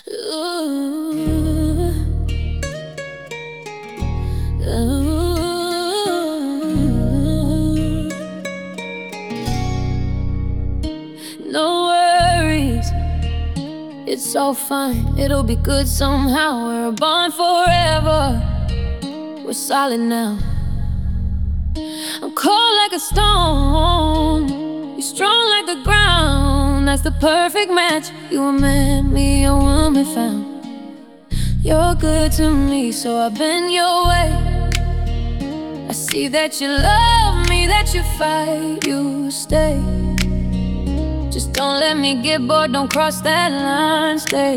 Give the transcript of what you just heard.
Ooh, ooh. No worries, it's all fine. It'll be good somehow. We're a bond forever. We're solid now. I'm cold like a stone, you're strong like the ground. That's the perfect match. You a man, me a woman found. You're good to me, so I bend your way. I see that you love me, that you fight, you stay. Just don't let me get bored, don't cross that line, stay.